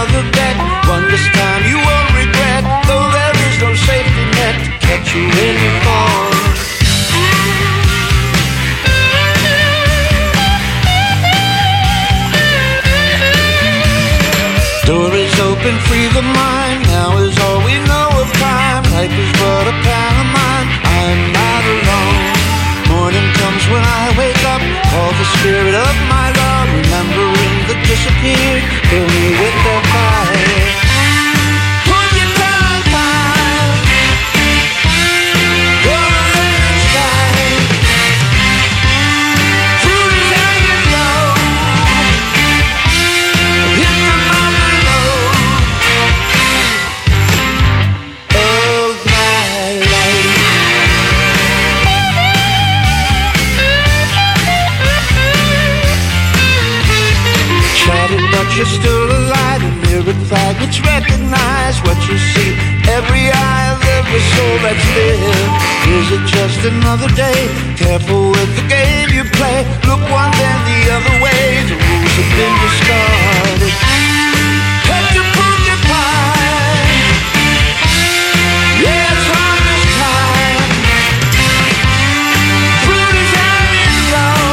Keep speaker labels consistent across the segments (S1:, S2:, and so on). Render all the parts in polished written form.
S1: another bet. One this time you won't regret, though there is no safety net to catch you when you fall. Door is open, free the mind. Now is all we know of time. Life is but a pantomime. I'm not alone. Morning comes when I wake up. Call the spirit of my love, remembering the disappeared. Fill me with their fire. Put your time, time. Golden sky. Fruit is hanging low. Hit the mountain road of my life. Shattered, but you're still alive. A mirrored flag which recognize what you see. Every eye of every soul that's lived. Is it just another day? Careful with the game you play. Look one then the other way. The rules have been discarded. Have to prove your pie. Yeah, it's harvest time. Fruit is hanging low.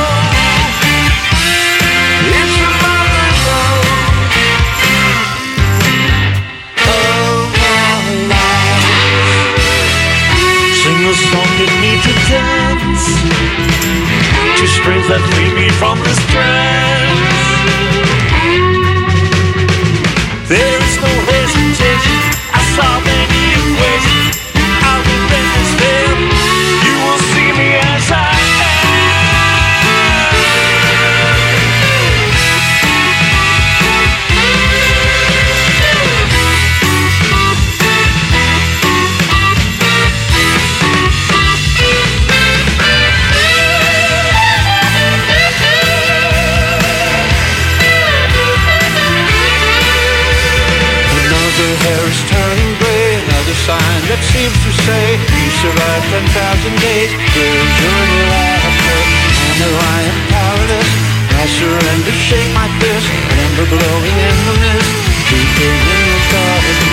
S1: It's the mountain road of my life. Sing a song that need to dance. Two strings that free me from this trance. There is no hesitation. I saw many ways. I will bend this veil. You will see me as I hair is turning gray, another sign that seems to say you survived 10,000 days. There's journey laughter. I know I am powerless. I surrender, shake my fist. Remember glowing in the mist, deep in the dark.